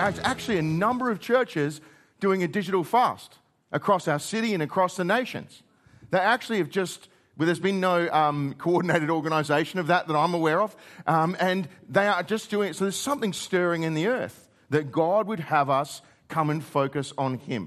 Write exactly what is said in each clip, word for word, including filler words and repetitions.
there's actually a number of churches doing a digital fast across our city and across the nations. They actually have just, well, there's been no um, coordinated organisation of that that I'm aware of, um, and they are just doing it. So there's something stirring in the earth that God would have us come and focus on Him.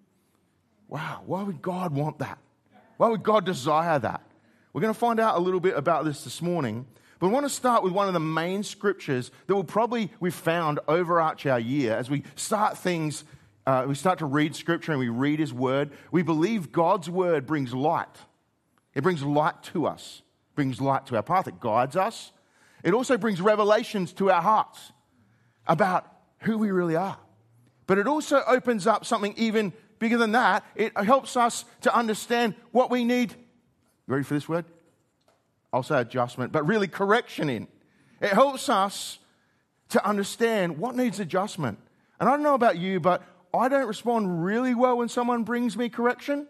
Wow, why would God want that? Why would God desire that? We're going to find out a little bit about this this morning, but I want to start with one of the main scriptures that will probably we've found overarch our year as we start things. Uh, we start to read Scripture and we read His Word. We believe God's Word brings light. It brings light to us. It brings light to our path. It guides us. It also brings revelations to our hearts about who we really are. But it also opens up something even bigger than that. It helps us to understand what we need. You ready for this word? I'll say adjustment, but really correction in. It helps us to understand what needs adjustment. And I don't know about you, but I don't respond really well when someone brings me correction,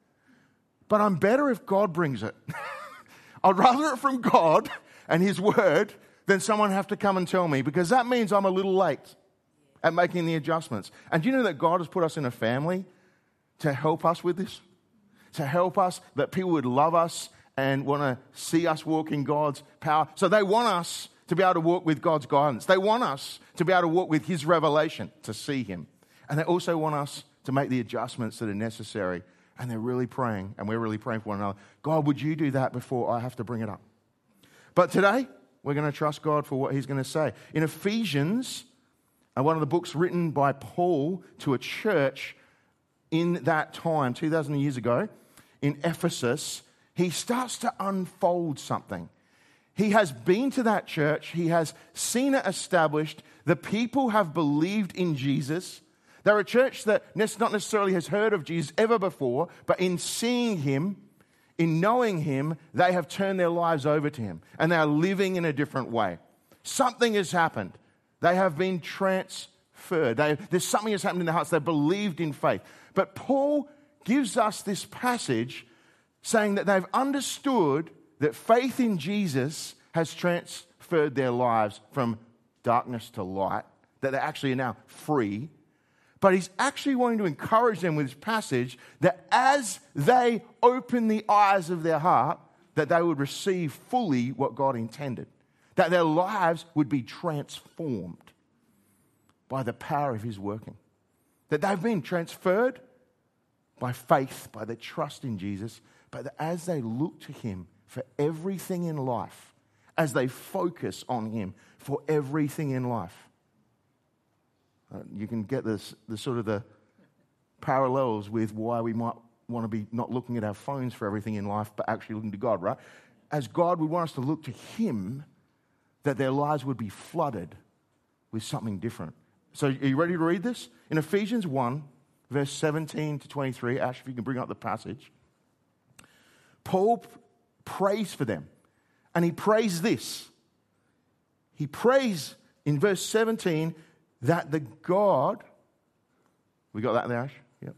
but I'm better if God brings it. I'd rather it from God and His Word than someone have to come and tell me, because that means I'm a little late at making the adjustments. And do you know that God has put us in a family to help us with this? To help us, that people would love us and want to see us walk in God's power. So they want us to be able to walk with God's guidance. They want us to be able to walk with His revelation, to see Him. And they also want us to make the adjustments that are necessary. And they're really praying, and we're really praying for one another. God, would you do that before I have to bring it up? But today, we're going to trust God for what He's going to say. In Ephesians, one of the books written by Paul to a church in that time, two thousand years ago, in Ephesus, he starts to unfold something. He has been to that church. He has seen it established. The people have believed in Jesus. They're a church that not necessarily has heard of Jesus ever before, but in seeing Him, in knowing Him, they have turned their lives over to Him, and they are living in a different way. Something has happened. They have been transferred. They, there's something has happened in their hearts. They believed in faith. But Paul gives us this passage saying that they've understood that faith in Jesus has transferred their lives from darkness to light, that they actually are now free. But he's actually wanting to encourage them with this passage that as they open the eyes of their heart, that they would receive fully what God intended. That their lives would be transformed by the power of His working. That they've been transferred by faith, by their trust in Jesus, but that as they look to Him for everything in life, as they focus on Him for everything in life, Uh, you can get this, the sort of the parallels with why we might want to be not looking at our phones for everything in life, but actually looking to God, right? As God would want us to look to Him, that their lives would be flooded with something different. So are you ready to read this? In Ephesians one, verse seventeen to twenty-three, Ash, if you can bring up the passage, Paul p- prays for them. And he prays this. He prays in verse seventeen that the God, we got that there, Ash? Yep.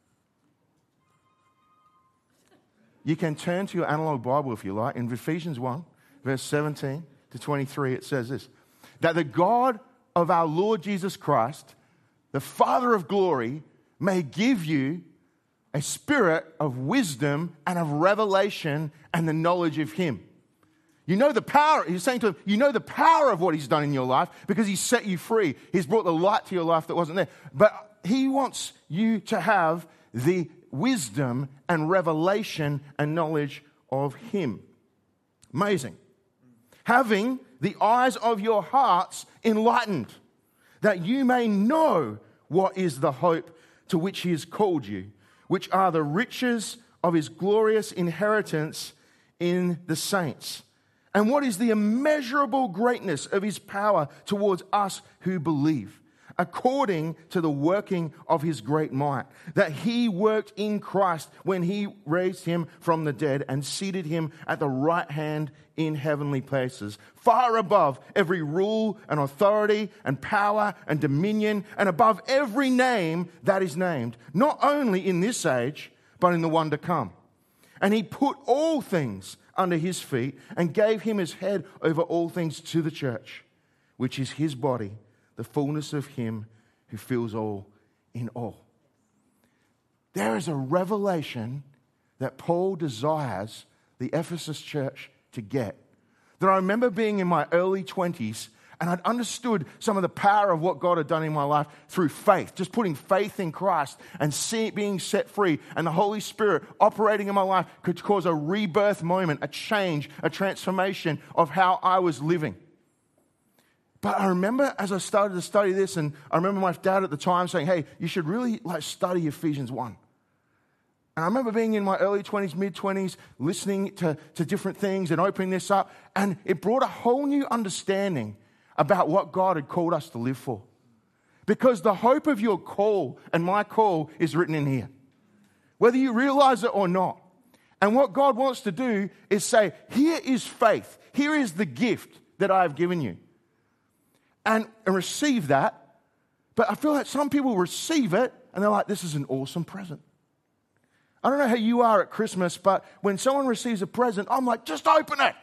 You can turn to your analog Bible if you like. In Ephesians one, verse seventeen to twenty-three, it says this. That the God of our Lord Jesus Christ, the Father of glory, may give you a spirit of wisdom and of revelation and the knowledge of Him. You know the power, he's saying to him, you know the power of what He's done in your life because He's set you free. He's brought the light to your life that wasn't there. But He wants you to have the wisdom and revelation and knowledge of Him. Amazing. Having the eyes of your hearts enlightened, that you may know what is the hope to which He has called you, which are the riches of His glorious inheritance in the saints. And what is the immeasurable greatness of His power towards us who believe, according to the working of His great might, that He worked in Christ when He raised Him from the dead and seated Him at the right hand in heavenly places, far above every rule and authority and power and dominion, and above every name that is named, not only in this age, but in the one to come. And He put all things under His feet and gave Him as head over all things to the church, which is His body, the fullness of Him who fills all in all. There is a revelation that Paul desires the Ephesus church to get. That I remember being in my early twenties and I'd understood some of the power of what God had done in my life through faith, just putting faith in Christ and see, being set free, and the Holy Spirit operating in my life could cause a rebirth moment, a change, a transformation of how I was living. But I remember as I started to study this, and I remember my dad at the time saying, hey, you should really like study Ephesians one. And I remember being in my early twenties, mid-twenties, listening to, to different things and opening this up, and it brought a whole new understanding about what God had called us to live for. Because the hope of your call and my call is written in here, whether you realize it or not. And what God wants to do is say, here is faith. Here is the gift that I have given you. And, and receive that. But I feel like some people receive it and they're like, this is an awesome present. I don't know how you are at Christmas, but when someone receives a present, I'm like, just open it.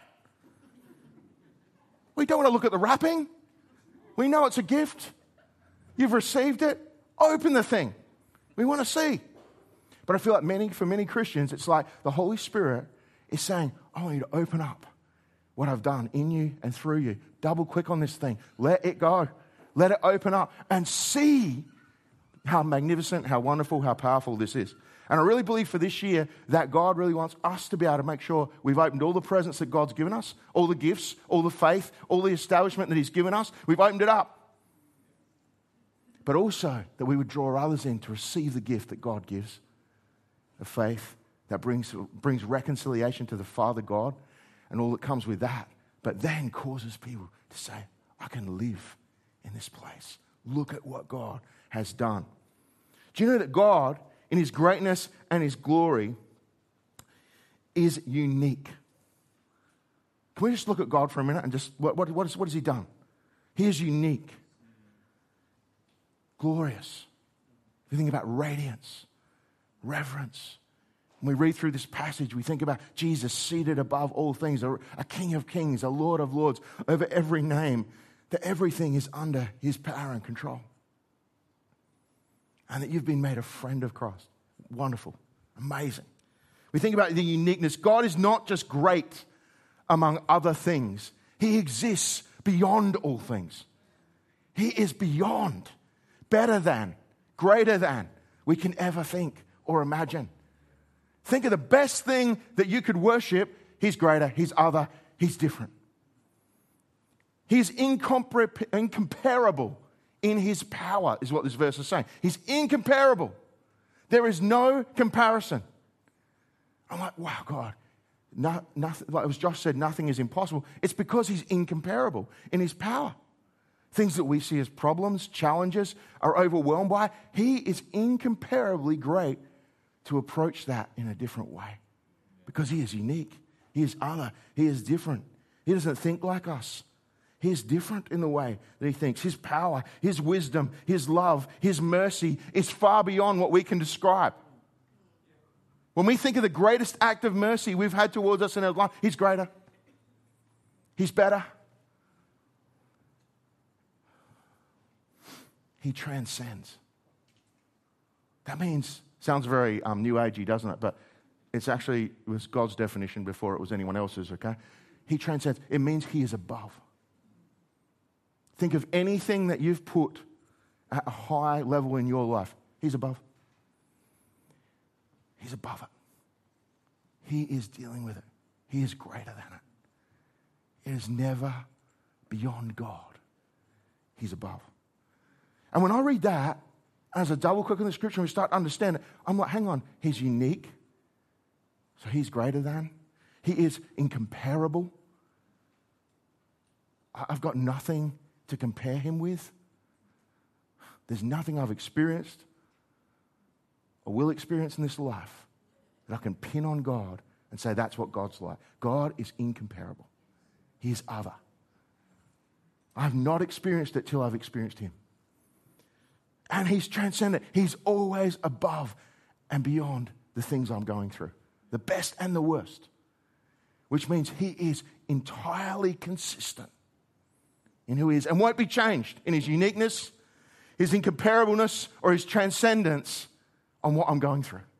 We don't want to look at the wrapping. We know it's a gift. You've received it. Open the thing. We want to see. But I feel like many, for many Christians, it's like the Holy Spirit is saying, I want you to open up what I've done in you and through you. Double click on this thing. Let it go. Let it open up and see how magnificent, how wonderful, how powerful this is. And I really believe for this year that God really wants us to be able to make sure we've opened all the presents that God's given us, all the gifts, all the faith, all the establishment that He's given us. We've opened it up. But also that we would draw others in to receive the gift that God gives of faith that brings, brings reconciliation to the Father God and all that comes with that. But then causes people to say, I can live in this place. Look at what God has done. Do you know that God, in His greatness and His glory, is unique? Can we just look at God for a minute and just, what, what, what, is, what has He done? He is unique. Glorious. If you think about radiance, reverence. When we read through this passage, we think about Jesus seated above all things, a, a King of kings, a Lord of lords, over every name, that everything is under His power and control. And that you've been made a friend of Christ. Wonderful. Amazing. We think about the uniqueness. God is not just great among other things. He exists beyond all things. He is beyond, better than, greater than we can ever think or imagine. Think of the best thing that you could worship. He's greater, He's other, He's different. He's incompar- incomparable in His power, is what this verse is saying. He's incomparable. There is no comparison. I'm like, wow, God. No, nothing, like as Josh said, nothing is impossible. It's because He's incomparable in His power. Things that we see as problems, challenges, are overwhelmed by, He is incomparably great to approach that in a different way. Because He is unique. He is other. He is different. He doesn't think like us. He is different in the way that He thinks. His power, His wisdom, His love, His mercy is far beyond what we can describe. When we think of the greatest act of mercy we've had towards us in our life, He's greater. He's better. He transcends. That means, sounds very um, new agey, doesn't it? But it's actually, it was God's definition before it was anyone else's, okay? He transcends. It means He is above. Think of anything that you've put at a high level in your life. He's above. He's above it. He is dealing with it. He is greater than it. It is never beyond God. He's above. And when I read that, as a double click on the scripture and we start to understand it, I'm like, hang on, He's unique. So He's greater than. He is incomparable. I've got nothing to compare Him with. There's nothing I've experienced or will experience in this life that I can pin on God and say that's what God's like. God is incomparable. He is other. I've not experienced it till I've experienced Him. And He's transcendent. He's always above and beyond the things I'm going through, the best and the worst, which means He is entirely consistent in who He is and won't be changed in His uniqueness, his incomparableness, or his transcendence on what I'm going through.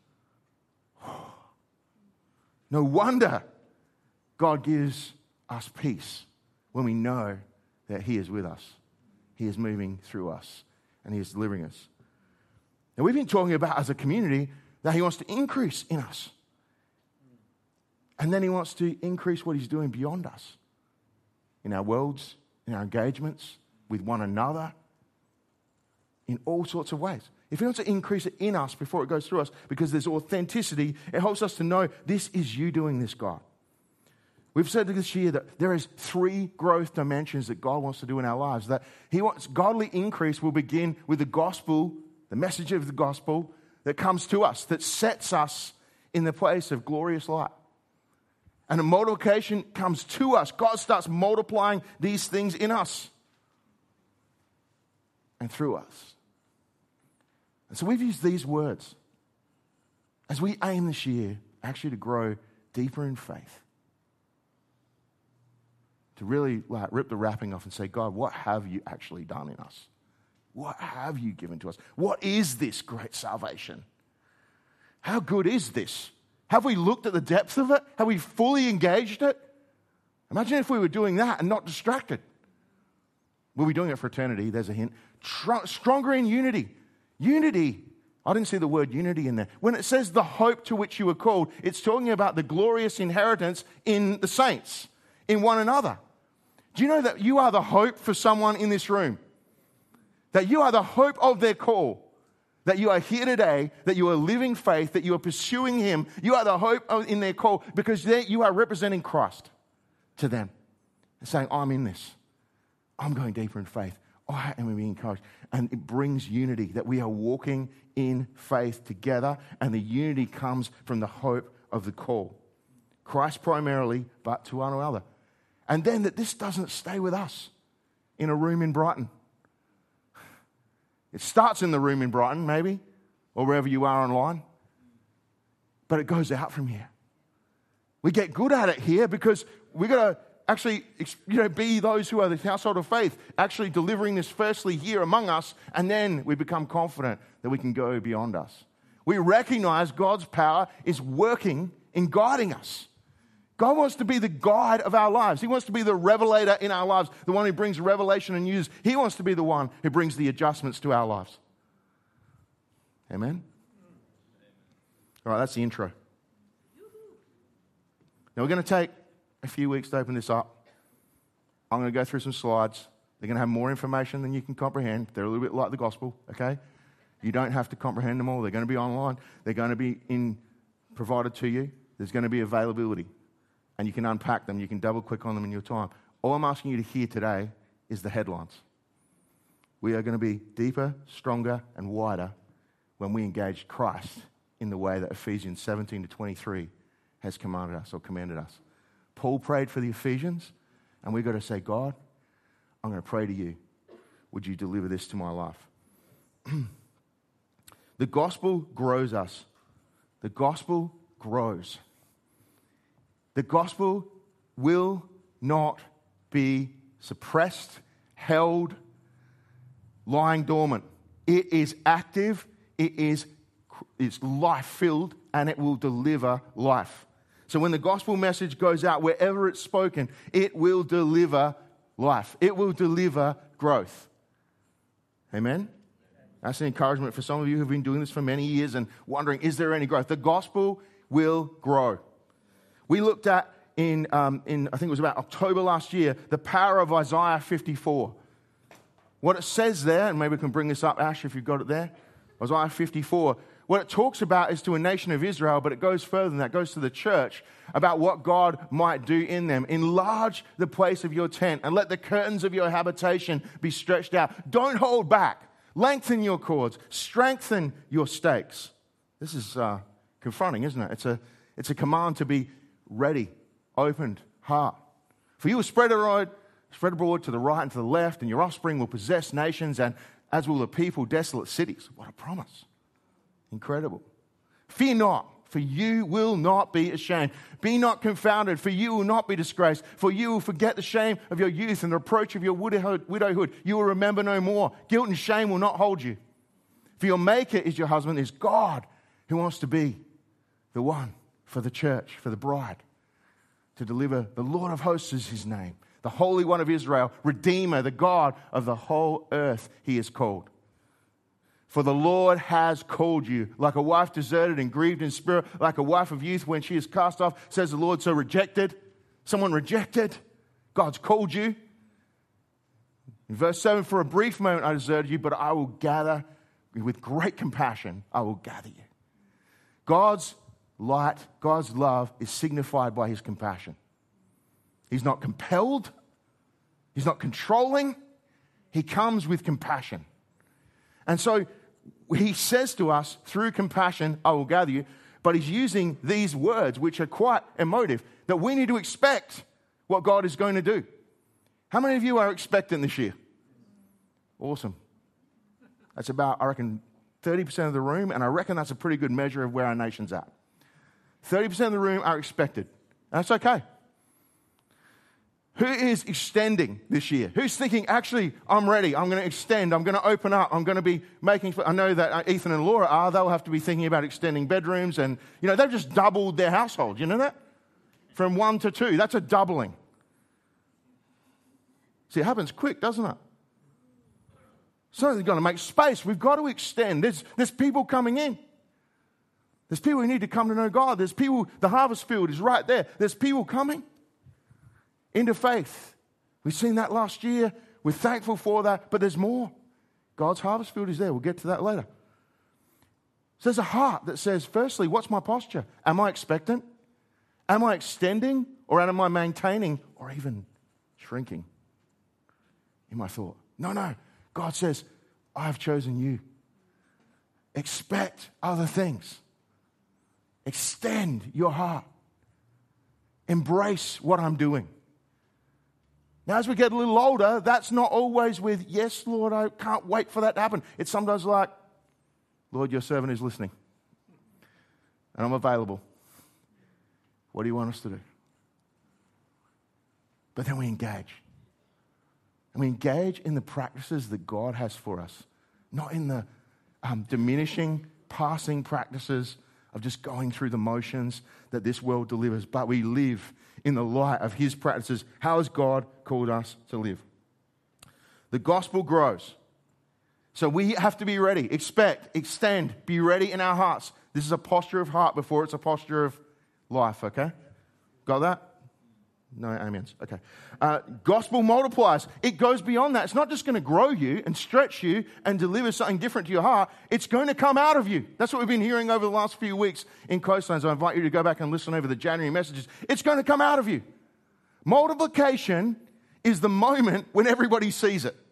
No wonder God gives us peace when we know that he is with us. He is moving through us and he is delivering us. And we've been talking about as a community that he wants to increase in us. And then he wants to increase what he's doing beyond us. In our worlds, in our engagements, with one another, in all sorts of ways. If he wants to increase it in us before it goes through us, because there's authenticity, it helps us to know this is you doing this, God. We've said this year that there is three growth dimensions that God wants to do in our lives. That he wants godly increase will begin with the gospel, the message of the gospel that comes to us, that sets us in the place of glorious light. And a multiplication comes to us. God starts multiplying these things in us and through us. And so we've used these words as we aim this year actually to grow deeper in faith. To really like rip the wrapping off and say, God, what have you actually done in us? What have you given to us? What is this great salvation? How good is this? Have we looked at the depth of it? Have we fully engaged it? Imagine if we were doing that and not distracted. We'll be doing it for eternity. There's a hint. Tr- stronger in unity. Unity. I didn't see the word unity in there. When it says the hope to which you were called, it's talking about the glorious inheritance in the saints, in one another. Do you know that you are the hope for someone in this room? That you are the hope of their call. That you are here today, that you are living faith, that you are pursuing him. You are the hope in their call because you are representing Christ to them. And saying, I'm in this. I'm going deeper in faith. I am being encouraged. And it brings unity, that we are walking in faith together, and the unity comes from the hope of the call. Christ primarily, but to one another. And then that this doesn't stay with us in a room in Brighton. It starts in the room in Brighton, maybe, or wherever you are online. But it goes out from here. We get good at it here because we've got to actually, you know, be those who are the household of faith, actually delivering this firstly here among us, and then we become confident that we can go beyond us. We recognize God's power is working in guiding us. God wants to be the guide of our lives. He wants to be the revelator in our lives, the one who brings revelation and news. He wants to be the one who brings the adjustments to our lives. Amen? All right, that's the intro. Now we're going to take a few weeks to open this up. I'm going to go through some slides. They're going to have more information than you can comprehend. They're a little bit like the gospel, okay? You don't have to comprehend them all. They're going to be online. They're going to be in provided to you. There's going to be availability. And you can unpack them. You can double-click on them in your time. All I'm asking you to hear today is the headlines. We are going to be deeper, stronger, and wider when we engage Christ in the way that Ephesians seventeen to twenty-three has commanded us or commanded us. Paul prayed for the Ephesians, and we've got to say, God, I'm going to pray to you. Would you deliver this to my life? The gospel grows us. The gospel grows. The gospel will not be suppressed, held, lying dormant. It is active, it is it's life-filled, and it will deliver life. So when the gospel message goes out, wherever it's spoken, it will deliver life. It will deliver growth. Amen? That's an encouragement for some of you who have been doing this for many years and wondering, is there any growth? The gospel will grow. We looked at, in, um, in I think it was about October last year, the power of Isaiah fifty-four. What it says there, and maybe we can bring this up, Ash, if you've got it there. Isaiah fifty-four. What it talks about is to a nation of Israel, but it goes further than that. It goes to the church about what God might do in them. Enlarge the place of your tent and let the curtains of your habitation be stretched out. Don't hold back. Lengthen your cords. Strengthen your stakes. This is uh, confronting, isn't it? It's a, it's a command to be ready, opened heart. For you will spread abroad, spread abroad to the right and to the left, and your offspring will possess nations, and as will the people desolate cities. What a promise. Incredible. Fear not, for you will not be ashamed. Be not confounded, for you will not be disgraced. For you will forget the shame of your youth and the reproach of your widowhood. widowhood. You will remember no more. Guilt and shame will not hold you. For your maker is your husband, is God, who wants to be the one for the church, for the bride, to deliver. The Lord of hosts is his name. The Holy One of Israel, Redeemer, the God of the whole earth, he is called. For the Lord has called you, like a wife deserted and grieved in spirit, like a wife of youth when she is cast off, says the Lord, so rejected. Someone rejected. God's called you. In verse seven, for a brief moment I deserted you, but I will gather with great compassion. I will gather you. God's light, God's love is signified by his compassion. He's not compelled. He's not controlling. He comes with compassion. And so he says to us, through compassion, I will gather you. But he's using these words, which are quite emotive, that we need to expect what God is going to do. How many of you are expectant this year? Awesome. That's about, I reckon, thirty percent of the room, and I reckon that's a pretty good measure of where our nation's at. thirty percent of the room are expected. And that's okay. Who is extending this year? Who's thinking, actually, I'm ready. I'm going to extend. I'm going to open up. I'm going to be making... I know that Ethan and Laura are. They'll have to be thinking about extending bedrooms. And, you know, they've just doubled their household. You know that? From one to two. That's a doubling. See, it happens quick, doesn't it? So they've got to make space. We've got to extend. There's, there's people coming in. There's people who need to come to know God. There's people... The harvest field is right there. There's people coming into faith. We've seen that last year. We're thankful for that, but there's more. God's harvest field is there. We'll get to that later. So there's a heart that says, firstly, what's my posture? Am I expectant? Am I extending? Or am I maintaining? Or even shrinking in my thought? No, no. God says, I've chosen you. Expect other things. Extend your heart. Embrace what I'm doing. Now, as we get a little older, that's not always with, yes, Lord, I can't wait for that to happen. It's sometimes like, Lord, your servant is listening. And I'm available. What do you want us to do? But then we engage. And we engage in the practices that God has for us. Not in the um, diminishing, passing practices of just going through the motions that this world delivers. But we live in the light of his practices. How has God called us to live? The gospel grows. So we have to be ready. Expect, extend, be ready in our hearts. This is a posture of heart before it's a posture of life, okay? Got that? No amens. Okay. Uh, gospel multiplies. It goes beyond that. It's not just going to grow you and stretch you and deliver something different to your heart. It's going to come out of you. That's what we've been hearing over the last few weeks in Coastlands. I invite you to go back and listen over the January messages. It's going to come out of you. Multiplication is the moment when everybody sees it.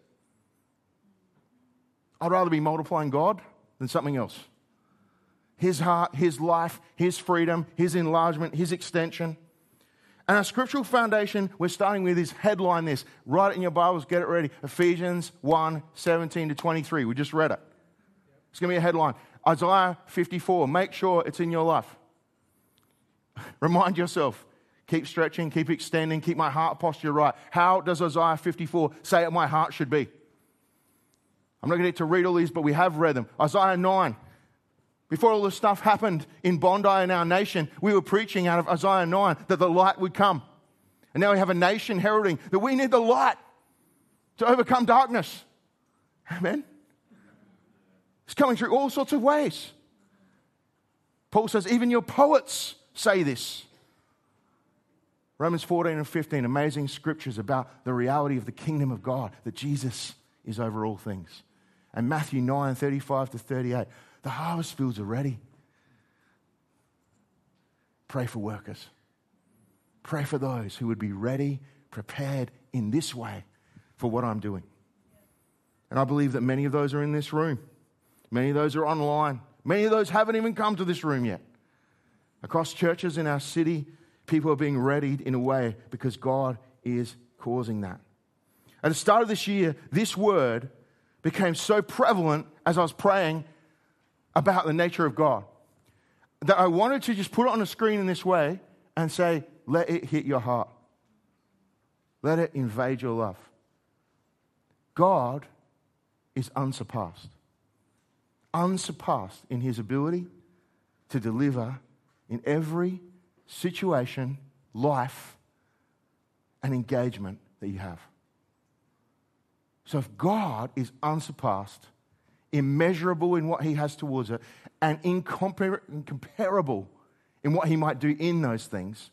I'd rather be multiplying God than something else. His heart, his life, his freedom, his enlargement, his extension. And our scriptural foundation, we're starting with this headline this. Write it in your Bibles, get it ready. Ephesians one, seventeen to twenty-three. We just read it. It's going to be a headline. Isaiah fifty-four. Make sure it's in your life. Remind yourself. Keep stretching, keep extending, keep my heart posture right. How does Isaiah fifty-four say that my heart should be? I'm not going to get to read all these, but we have read them. Isaiah nine. Before all this stuff happened in Bondi in our nation, we were preaching out of Isaiah nine that the light would come. And now we have a nation heralding that we need the light to overcome darkness. Amen? It's coming through all sorts of ways. Paul says, even your poets say this. Romans fourteen and fifteen, amazing scriptures about the reality of the kingdom of God, that Jesus is over all things. And Matthew nine, thirty-five to thirty-eight. The harvest fields are ready. Pray for workers. Pray for those who would be ready, prepared in this way for what I'm doing. And I believe that many of those are in this room. Many of those are online. Many of those haven't even come to this room yet. Across churches in our city, people are being readied in a way because God is causing that. At the start of this year, this word became so prevalent as I was praying about the nature of God. that I wanted to just put it on a screen in this way and say, let it hit your heart. Let it invade your love. God is unsurpassed. Unsurpassed in his ability to deliver in every situation, life, and engagement that you have. So if God is unsurpassed, immeasurable in what he has towards it, and incompar- incomparable in what he might do in those things,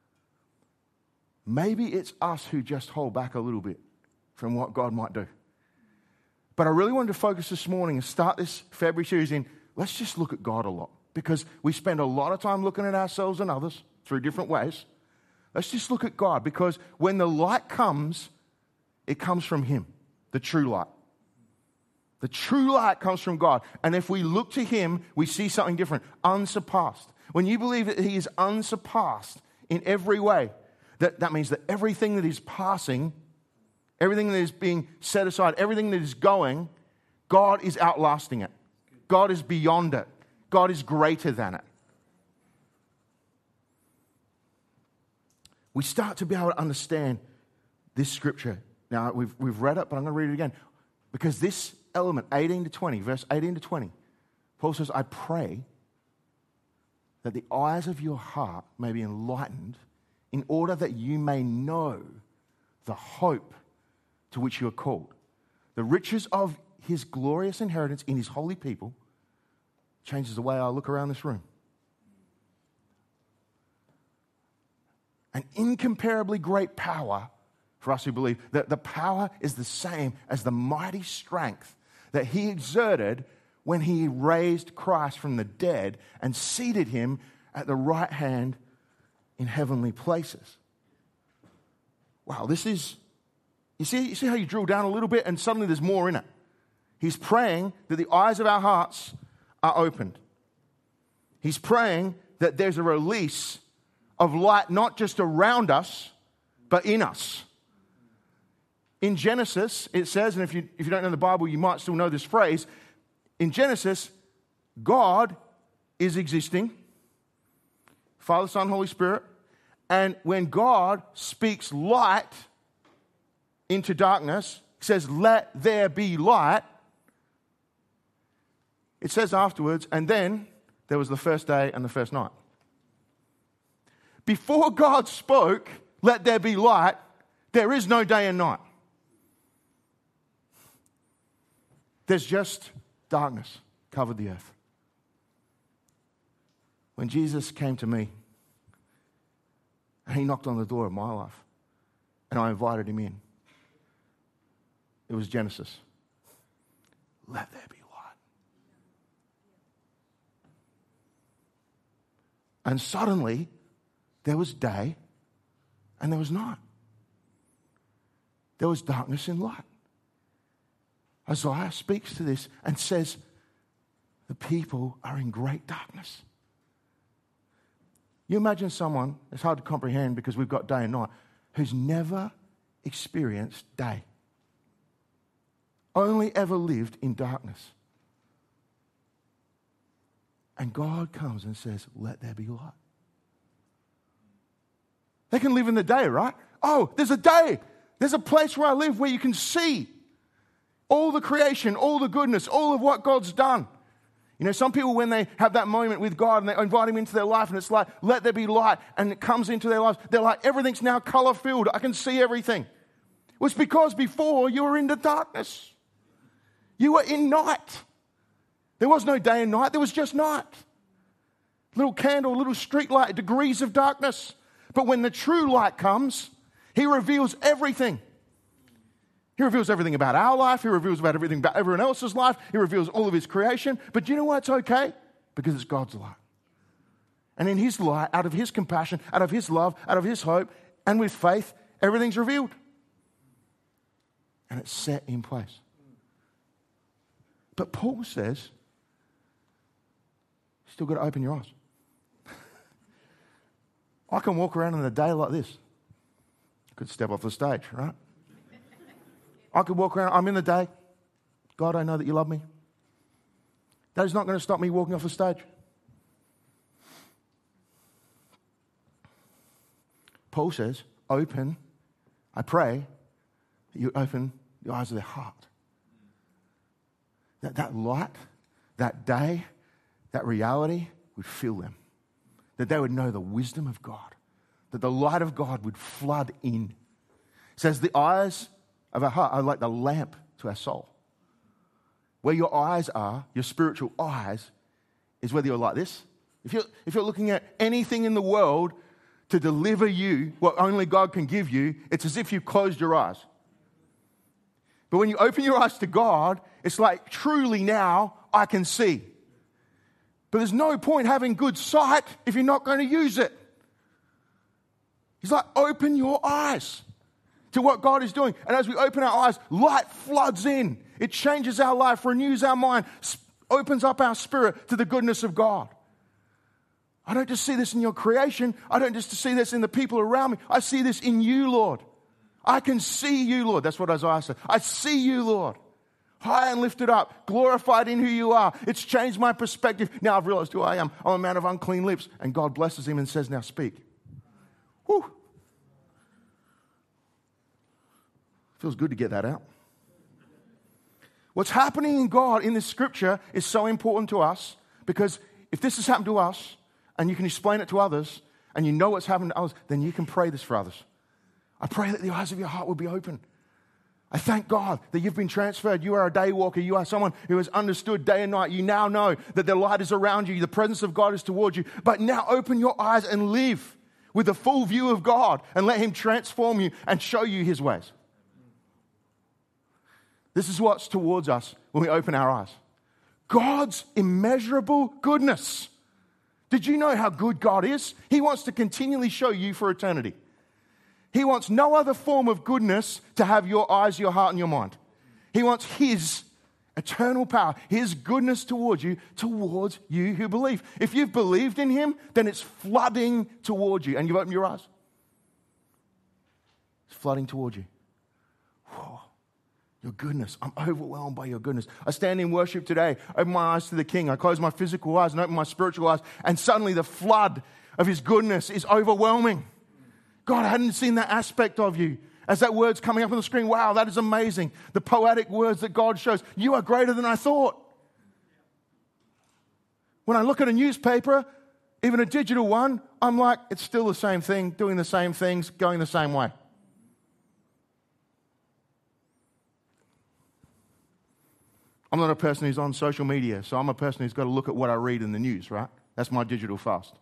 maybe it's us who just hold back a little bit from what God might do. But I really wanted to focus this morning and start this February series in, let's just look at God a lot. Because we spend a lot of time looking at ourselves and others through different ways. Let's just look at God, because when the light comes, it comes from him, the true light. The true light comes from God. And if we look to him, we see something different, unsurpassed. When you believe that he is unsurpassed in every way, that, that means that everything that is passing, everything that is being set aside, everything that is going, God is outlasting it. God is beyond it. God is greater than it. We start to be able to understand this scripture. Now, we've, we've read it, but I'm going to read it again. Because this element, eighteen to twenty, verse eighteen to twenty, Paul says, I pray that the eyes of your heart may be enlightened in order that you may know the hope to which you are called, the riches of his glorious inheritance in his holy people. Changes the way I look around this room. An incomparably great power for us who believe that the power is the same as the mighty strength that he exerted when he raised Christ from the dead and seated him at the right hand in heavenly places. Wow, this is, you see, you see how you drill down a little bit and suddenly there's more in it. He's praying that the eyes of our hearts are opened. He's praying that there's a release of light not just around us, but in us. In Genesis, it says, and if you, if you don't know the Bible, you might still know this phrase. In Genesis, God is existing, Father, Son, Holy Spirit, and when God speaks light into darkness, he says, let there be light. It says afterwards, and then there was the first day and the first night. Before God spoke, let there be light, there is no day and night. There's just darkness covered the earth. When Jesus came to me, and he knocked on the door of my life, and I invited him in, it was Genesis. Let there be light. And suddenly, there was day and there was night. There was darkness and light. Isaiah speaks to this and says, the people are in great darkness. You imagine someone, it's hard to comprehend because we've got day and night, who's never experienced day. Only ever lived in darkness. And God comes and says, let there be light. They can live in the day, right? Oh, there's a day. There's a place where I live where you can see all the creation, all the goodness, all of what God's done. You know, some people, when they have that moment with God and they invite him into their life and it's like, let there be light, and it comes into their lives, they're like, everything's now color-filled. I can see everything. Well, it's because before you were in the darkness. You were in night. There was no day and night. There was just night. Little candle, little street light, degrees of darkness. But when the true light comes, he reveals everything. He reveals everything about our life. He reveals about everything about everyone else's life. He reveals all of his creation. But do you know why it's okay? Because it's God's light. And in his light, out of his compassion, out of his love, out of his hope, and with faith, everything's revealed. And it's set in place. But Paul says, still got to open your eyes. I can walk around in the day like this. Could step off the stage, right? I could walk around, I'm in the day. God, I know that you love me. That is not going to stop me walking off the stage. Paul says, open, I pray, that you open the eyes of their heart. That, that light, that day, that reality would fill them. That they would know the wisdom of God. That the light of God would flood in. It says the eyes of our heart are like the lamp to our soul. Where your eyes are, your spiritual eyes, is whether you're like this. If you're, if you're looking at anything in the world to deliver you what only God can give you, it's as if you've closed your eyes. But when you open your eyes to God, it's like, truly now I can see. But there's no point having good sight if you're not going to use it. He's like, open your eyes to what God is doing. And as we open our eyes, light floods in. It changes our life, renews our mind, opens up our spirit to the goodness of God. I don't just see this in your creation. I don't just see this in the people around me. I see this in you, Lord. I can see you, Lord. That's what Isaiah said. I see you, Lord. High and lifted up, glorified in who you are. It's changed my perspective. Now I've realized who I am. I'm a man of unclean lips. And God blesses him and says, now speak. Whew. Feels good to get that out. What's happening in God in this scripture is so important to us, because if this has happened to us and you can explain it to others and you know what's happened to others, then you can pray this for others. I pray that the eyes of your heart will be open. I thank God that you've been transferred. You are a day walker. You are someone who has understood day and night. You now know that the light is around you. The presence of God is towards you. But now open your eyes and live with the full view of God and let him transform you and show you his ways. This is what's towards us when we open our eyes. God's immeasurable goodness. Did you know how good God is? He wants to continually show you for eternity. He wants no other form of goodness to have your eyes, your heart, and your mind. He wants his eternal power, his goodness towards you, towards you who believe. If you've believed in him, then it's flooding towards you. And you've opened your eyes. It's flooding towards you. Whoa. Your goodness. I'm overwhelmed by your goodness. I stand in worship today, open my eyes to the King. I close my physical eyes and open my spiritual eyes. And suddenly the flood of his goodness is overwhelming. God, I hadn't seen that aspect of you. As that word's coming up on the screen, wow, that is amazing. The poetic words that God shows. You are greater than I thought. When I look at a newspaper, even a digital one, I'm like, it's still the same thing, doing the same things, going the same way. I'm not a person who's on social media, so I'm a person who's got to look at what I read in the news, right? That's my digital fast.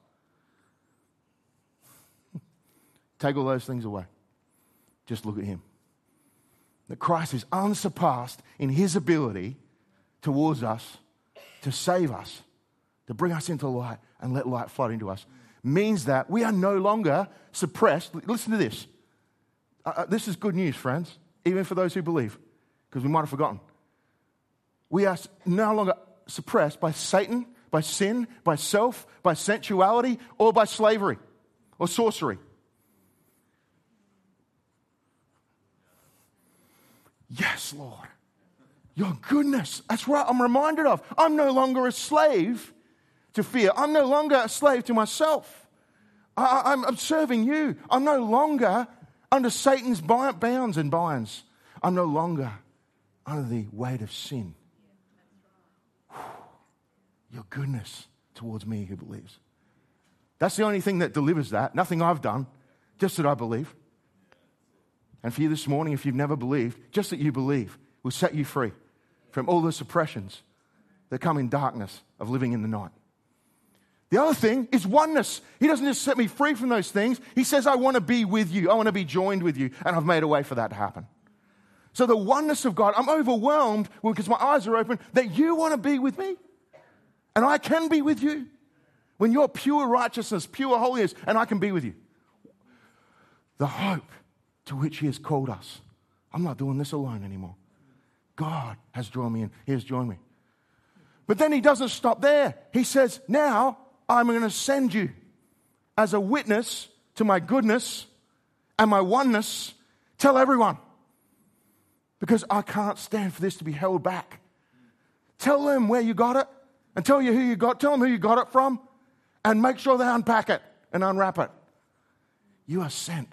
Take all those things away. Just look at him. That Christ is unsurpassed in his ability towards us to save us, to bring us into light and let light flood into us. Means that we are no longer suppressed. Listen to this. Uh, this is good news, friends, even for those who believe, because we might have forgotten. We are no longer suppressed by Satan, by sin, by self, by sensuality, or by slavery or sorcery. Yes, Lord. Your goodness. That's what I'm reminded of. I'm no longer a slave to fear. I'm no longer a slave to myself. I, I'm, I'm serving you. I'm no longer under Satan's bounds and binds. I'm no longer under the weight of sin. Your goodness towards me who believes. That's the only thing that delivers that. Nothing I've done, just that I believe. And for you this morning, if you've never believed, just that you believe will set you free from all the suppressions that come in darkness of living in the night. The other thing is oneness. He doesn't just set me free from those things. He says, I want to be with you. I want to be joined with you. And I've made a way for that to happen. So the oneness of God, I'm overwhelmed because my eyes are open that you want to be with me. And I can be with you. When you're pure righteousness, pure holiness, and I can be with you. The hope to which he has called us. I'm not doing this alone anymore. God has drawn me in. He has joined me. But then he doesn't stop there. He says, now I'm going to send you as a witness to my goodness and my oneness. Tell everyone. Because I can't stand for this to be held back. Tell them where you got it and tell you who you got. Tell them who you got it from and make sure they unpack it and unwrap it. You are sent.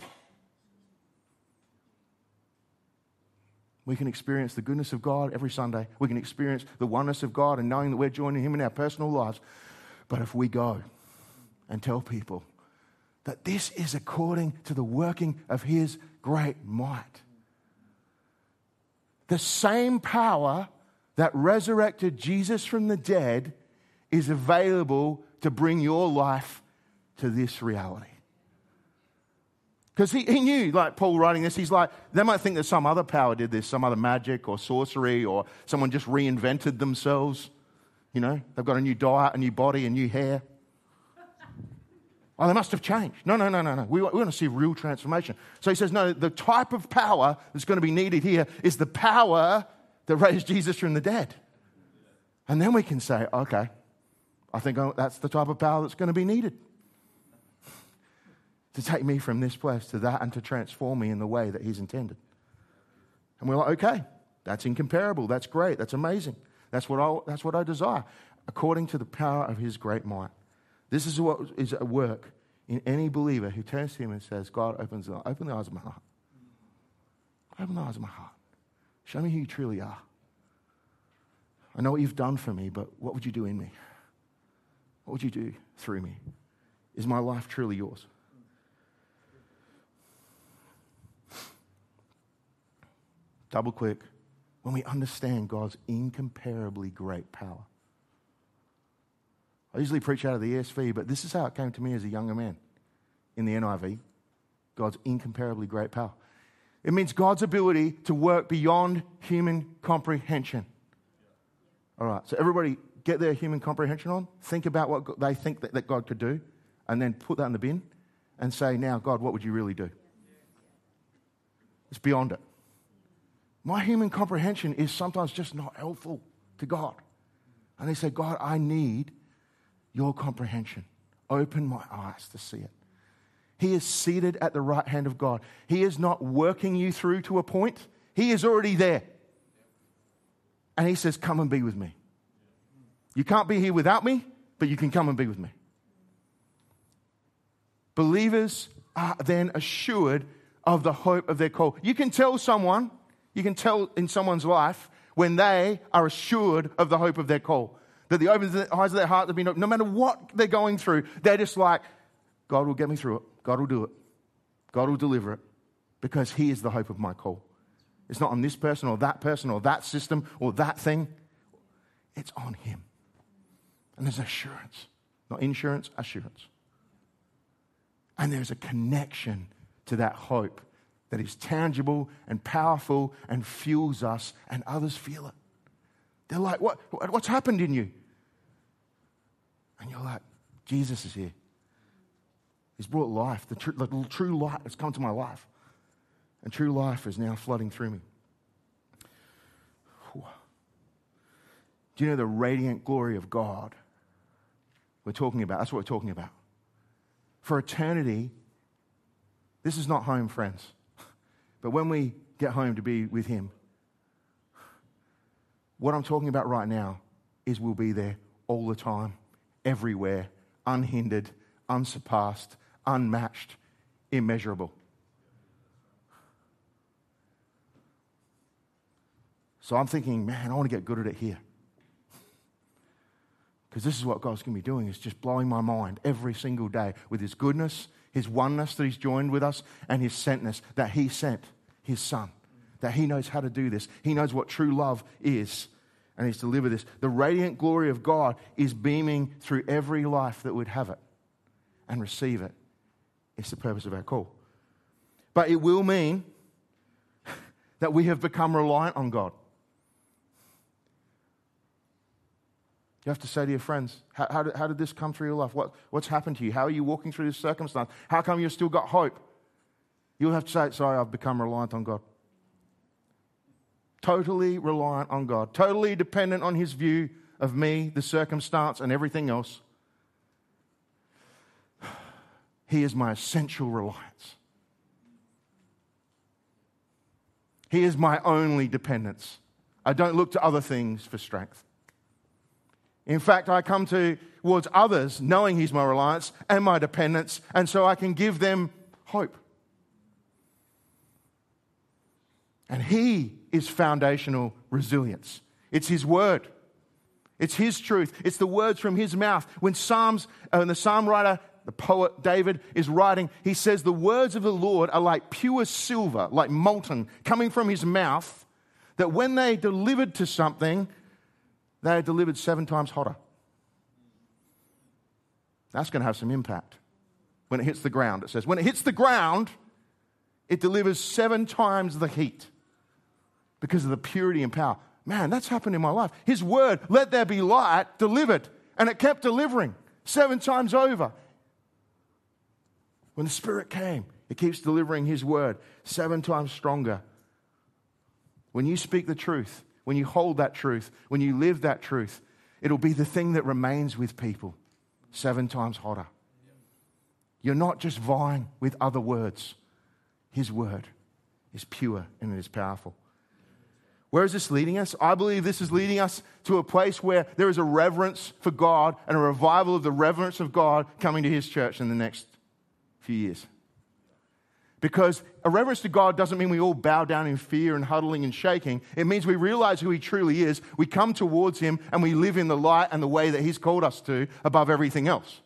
We can experience the goodness of God every Sunday. We can experience the oneness of God and knowing that we're joining Him in our personal lives. But if we go and tell people that this is according to the working of His great might, the same power that resurrected Jesus from the dead is available to bring your life to this reality. Because he, he knew, like Paul writing this, he's like, they might think that some other power did this, some other magic or sorcery, or someone just reinvented themselves. You know, they've got a new diet, a new body, a new hair. Oh, they must have changed. No, no, no, no, no. We, we want to see real transformation. So he says, no, the type of power that's going to be needed here is the power that raised Jesus from the dead. And then we can say, okay, I think that's the type of power that's going to be needed to take me from this place to that and to transform me in the way that He's intended. And we're like, okay, that's incomparable. That's great. That's amazing. That's what I, that's what I desire, according to the power of His great might. This is what is at work in any believer who turns to Him and says, God, opens the, open the eyes of my heart. Open the eyes of my heart. Show me who you truly are. I know what you've done for me, but what would you do in me? What would you do through me? Is my life truly yours? Double quick. When we understand God's incomparably great power. I usually preach out of the E S V, but this is how it came to me as a younger man in the N I V. God's incomparably great power. It means God's ability to work beyond human comprehension. All right, so everybody get their human comprehension on. Think about what they think that, that God could do, and then put that in the bin and say, now, God, what would you really do? It's beyond it. My human comprehension is sometimes just not helpful to God. And they say, God, I need your comprehension. Open my eyes to see it. He is seated at the right hand of God. He is not working you through to a point. He is already there. And He says, come and be with me. You can't be here without me, but you can come and be with me. Believers are then assured of the hope of their call. You can tell someone, you can tell in someone's life when they are assured of the hope of their call. That the opens the eyes of their heart have been opened. No matter what they're going through, they're just like, God will get me through it. God will do it. God will deliver it. Because He is the hope of my call. It's not on this person or that person or that system or that thing. It's on Him. And there's assurance. Not insurance, assurance. And there's a connection to that hope that is tangible and powerful and fuels us, and others feel it. They're like, what, what's happened in you? And you're like, Jesus is here. He's brought life, the, tr- the true light has come to my life. And true life is now flooding through me. Whew. Do you know the radiant glory of God we're talking about? That's what we're talking about. For eternity, this is not home, friends. But when we get home to be with Him, what I'm talking about right now is we'll be there all the time, everywhere, unhindered, unsurpassed, unmatched, immeasurable. So I'm thinking, man, I want to get good at it here. Because this is what God's going to be doing, is just blowing my mind every single day with His goodness, His oneness that He's joined with us, and His sentness, that He sent His Son, that He knows how to do this. He knows what true love is, and He's delivered this. The radiant glory of God is beaming through every life that would have it and receive it. It's the purpose of our call. But it will mean that we have become reliant on God. You have to say to your friends, how, how, did, how did this come through your life? What, what's happened to you? How are you walking through this circumstance? How come you've still got hope? You'll have to say, sorry, I've become reliant on God. Totally reliant on God. Totally dependent on His view of me, the circumstance, and everything else. He is my essential reliance. He is my only dependence. I don't look to other things for strength. In fact, I come towards others knowing He's my reliance and my dependence, and so I can give them hope. And He is foundational resilience. It's His word. It's His truth. It's the words from His mouth. When Psalms, uh, when the psalm writer, the poet David is writing, he says the words of the Lord are like pure silver, like molten, coming from His mouth, that when they delivered to something, they are delivered seven times hotter. That's going to have some impact when it hits the ground. It says, when it hits the ground, it delivers seven times the heat because of the purity and power. Man, that's happened in my life. His word, let there be light, delivered. And it kept delivering seven times over. When the Spirit came, it keeps delivering His word seven times stronger. When you speak the truth, when you hold that truth, when you live that truth, it'll be the thing that remains with people seven times hotter. You're not just vying with other words. His word is pure and it is powerful. Where is this leading us? I believe this is leading us to a place where there is a reverence for God and a revival of the reverence of God coming to His church in the next few years. Because a reverence to God doesn't mean we all bow down in fear and huddling and shaking. It means we realize who He truly is. We come towards Him and we live in the light and the way that He's called us to above everything else.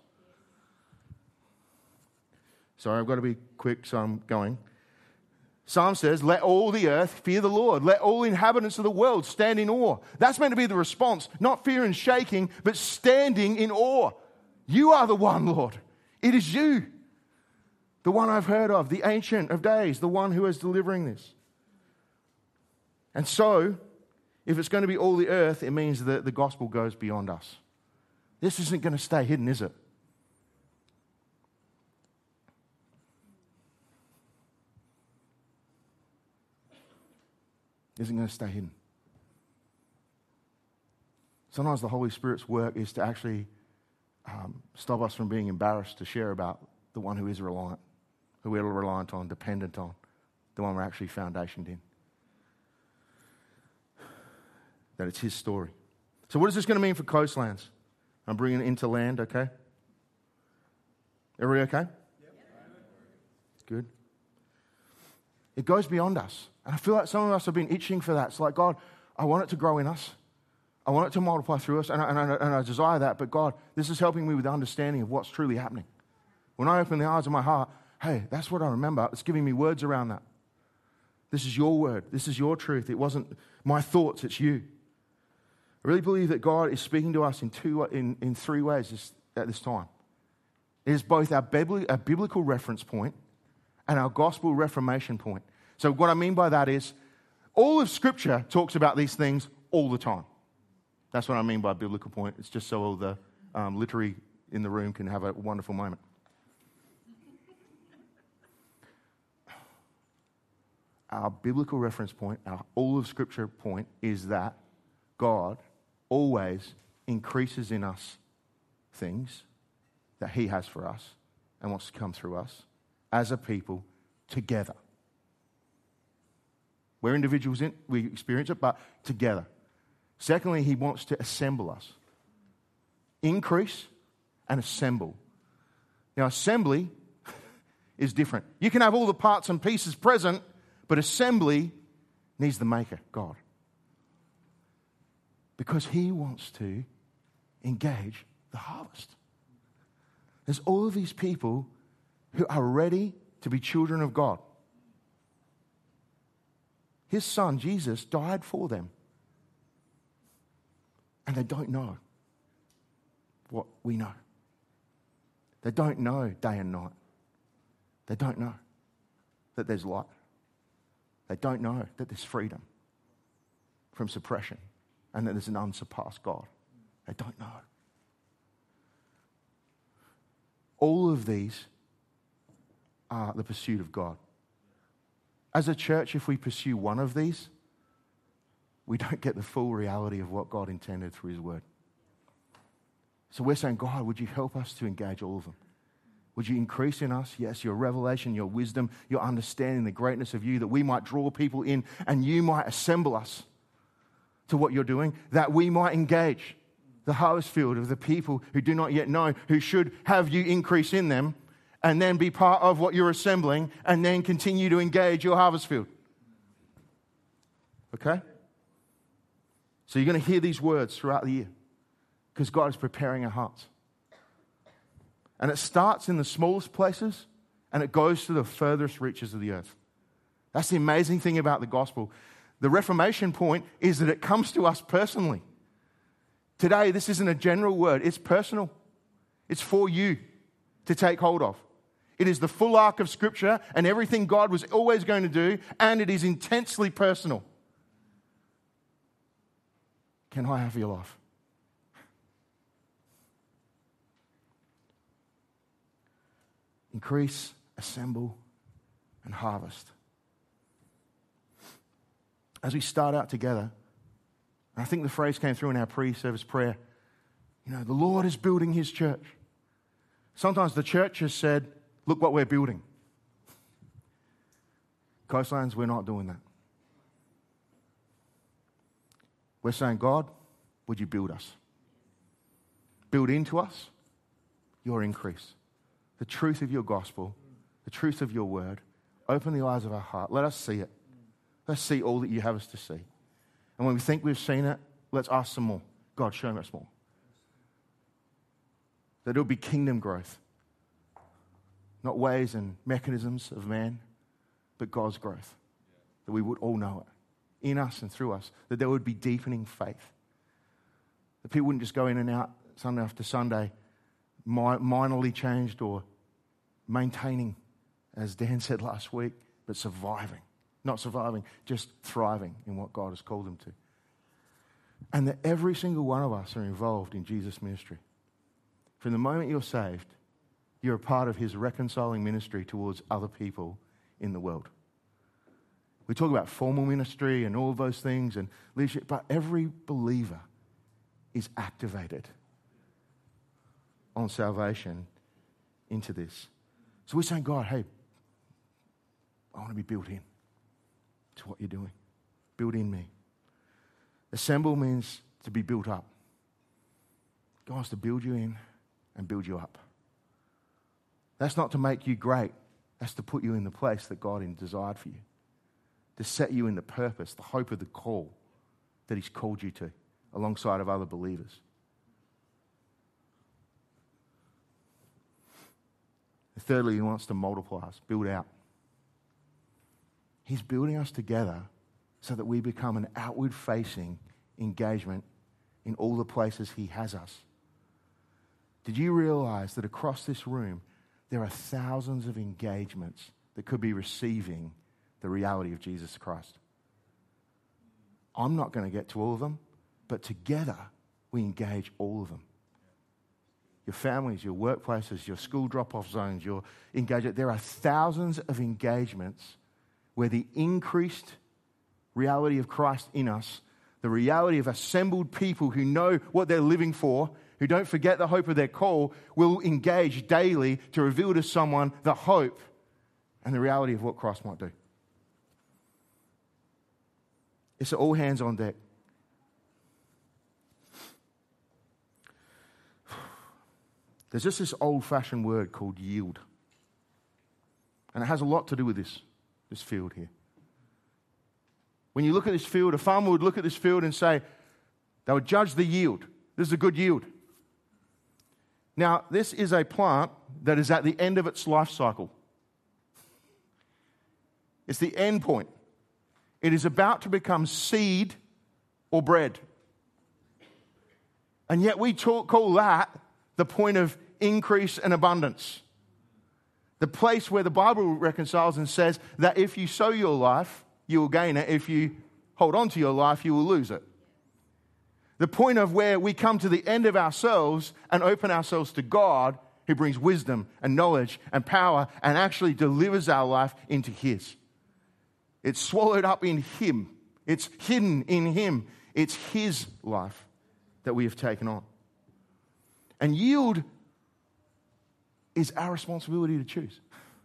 Sorry, I've got to be quick, so I'm going. Psalm says, let all the earth fear the Lord. Let all inhabitants of the world stand in awe. That's meant to be the response. Not fear and shaking, but standing in awe. You are the one, Lord. It is you. The one I've heard of, the Ancient of Days, the one who is delivering this. And so, if it's going to be all the earth, it means that the gospel goes beyond us. This isn't going to stay hidden, is it? Isn't going to stay hidden. Sometimes the Holy Spirit's work is to actually um, stop us from being embarrassed to share about the one who is reliant, who we're reliant on, dependent on, the one we're actually foundationed in. That it's His story. So what is this going to mean for Coastlands? I'm bringing it into land, okay? Everybody okay? Yep. Good. It goes beyond us. And I feel like some of us have been itching for that. It's like, God, I want it to grow in us. I want it to multiply through us. And I, and, I, and I desire that. But God, this is helping me with the understanding of what's truly happening. When I open the eyes of my heart, hey, that's what I remember. It's giving me words around that. This is your word. This is your truth. It wasn't my thoughts. It's you. I really believe that God is speaking to us in two, in, in three ways this, at this time. It is both our, bibli- our biblical reference point and our gospel reformation point. So what I mean by that is all of Scripture talks about these things all the time. That's what I mean by biblical point. It's just so all the um, literary in the room can have a wonderful moment. Our biblical reference point, our all of Scripture point is that God always increases in us things that He has for us and wants to come through us as a people together. We're individuals, in, we experience it, but together. Secondly, He wants to assemble us. Increase and assemble. Now, assembly is different. You can have all the parts and pieces present, but assembly needs the maker, God. Because He wants to engage the harvest. There's all of these people who are ready to be children of God. His Son, Jesus, died for them. And they don't know what we know. They don't know day and night. They don't know that there's light. They don't know that there's freedom from suppression and that there's an unsurpassed God. They don't know. All of these are the pursuit of God. As a church, if we pursue one of these, we don't get the full reality of what God intended through His word. So we're saying, God, would you help us to engage all of them? Would you increase in us, yes, your revelation, your wisdom, your understanding, the greatness of you, that we might draw people in and you might assemble us to what you're doing, that we might engage the harvest field of the people who do not yet know, who should have you increase in them, and then be part of what you're assembling and then continue to engage your harvest field. Okay? So you're going to hear these words throughout the year because God is preparing our hearts. And it starts in the smallest places and it goes to the furthest reaches of the earth. That's the amazing thing about the gospel. The Reformation point is that it comes to us personally. Today, this isn't a general word. It's personal. It's for you to take hold of. It is the full arc of Scripture and everything God was always going to do, and it is intensely personal. Can I have your life? Increase, assemble, and harvest. As we start out together, and I think the phrase came through in our pre-service prayer, you know, the Lord is building His church. Sometimes the church has said, look what we're building. Coastlands, we're not doing that. We're saying, God, would you build us? Build into us your increase. The truth of your gospel, the truth of your word. Open the eyes of our heart. Let us see it. Let's see all that you have us to see. And when we think we've seen it, let's ask some more. God, show us more. That it'll be kingdom growth. Not ways and mechanisms of man, but God's growth. That we would all know it in us and through us. That there would be deepening faith. That people wouldn't just go in and out Sunday after Sunday, minorly changed or maintaining, as Dan said last week, but surviving. Not surviving, just thriving in what God has called them to. And that every single one of us are involved in Jesus' ministry. From the moment you're saved, you're a part of His reconciling ministry towards other people in the world. We talk about formal ministry and all of those things and leadership, but every believer is activated on salvation into this. So we're saying, God, hey, I want to be built in to what you're doing. Build in me. Assemble means to be built up. God wants to build you in and build you up. That's not to make you great. That's to put you in the place that God desired for you. To set you in the purpose, the hope of the call that He's called you to alongside of other believers. And thirdly, He wants to multiply us, build out. He's building us together so that we become an outward-facing engagement in all the places He has us. Did you realize that across this room, there are thousands of engagements that could be receiving the reality of Jesus Christ? I'm not going to get to all of them, but together we engage all of them. Your families, your workplaces, your school drop-off zones, your engagement. There are thousands of engagements where the increased reality of Christ in us, the reality of assembled people who know what they're living for, who don't forget the hope of their call, will engage daily to reveal to someone the hope and the reality of what Christ might do. It's all hands on deck. There's just this old-fashioned word called yield. And it has a lot to do with this. This field here. When you look at this field, a farmer would look at this field and say, they would judge the yield. This is a good yield. Now, this is a plant that is at the end of its life cycle. It's the end point. It is about to become seed or bread. And yet we talk, call that the point of increase and abundance. The place where the Bible reconciles and says that if you sow your life, you will gain it. If you hold on to your life, you will lose it. The point of where we come to the end of ourselves and open ourselves to God, who brings wisdom and knowledge and power and actually delivers our life into His. It's swallowed up in Him. It's hidden in Him. It's His life that we have taken on. And yield is our responsibility to choose.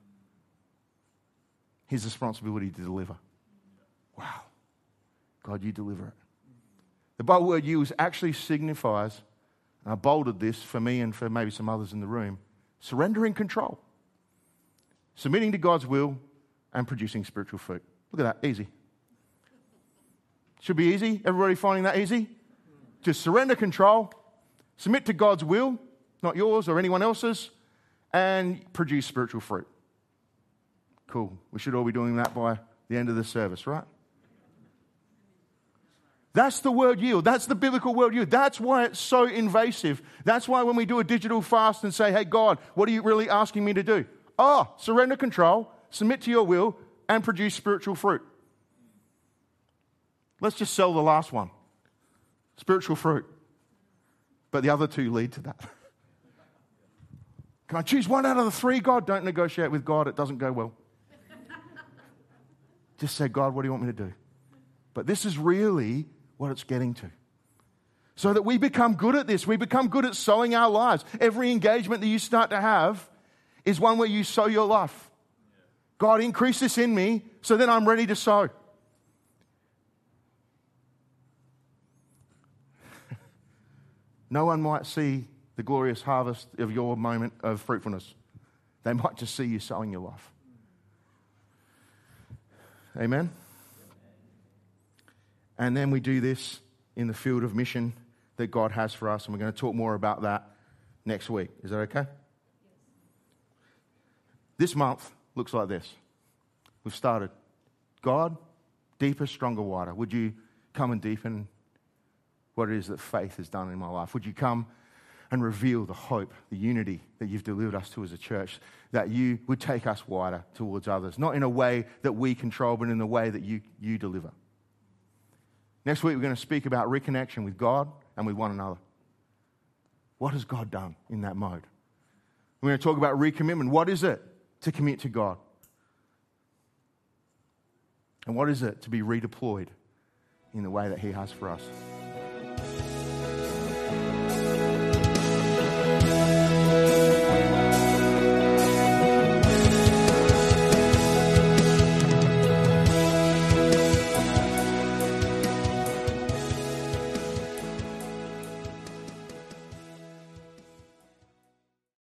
His responsibility to deliver. Wow. God, you deliver it. The Bible word use actually signifies, and I bolded this for me and for maybe some others in the room, surrendering control. submitting to God's will, and producing spiritual fruit. Look at that, easy. Should be easy. Everybody finding that easy? Just surrender control, submit to God's will, not yours or anyone else's, and produce spiritual fruit. Cool. We should all be doing that by the end of the service, right? That's the word yield. That's the biblical word yield. That's why it's so invasive. That's why when we do a digital fast and say, hey, God, what are you really asking me to do? Oh, surrender control, submit to your will, and produce spiritual fruit. Let's just sell the last one. Spiritual fruit. But the other two lead to that. Can I choose one out of the three? God, don't negotiate with God. It doesn't go well. Just say, God, what do you want me to do? But this is really what it's getting to. So that we become good at this. We become good at sowing our lives. Every engagement that you start to have is one where you sow your life. God, increase this in me so that I'm ready to sow. No one might see the glorious harvest of your moment of fruitfulness. They might just see you sowing your life. Amen? And then we do this in the field of mission that God has for us, and we're going to talk more about that next week. Is that okay? This month looks like this. We've started. God, deeper, stronger, wider. Would you come and deepen what it is that faith has done in my life? Would you come and reveal the hope, the unity that you've delivered us to as a church, that you would take us wider towards others, not in a way that we control, but in the way that you, you deliver. Next week, we're going to speak about reconnection with God and with one another. What has God done in that mode? We're going to talk about recommitment. What is it to commit to God? And what is it to be redeployed in the way that He has for us?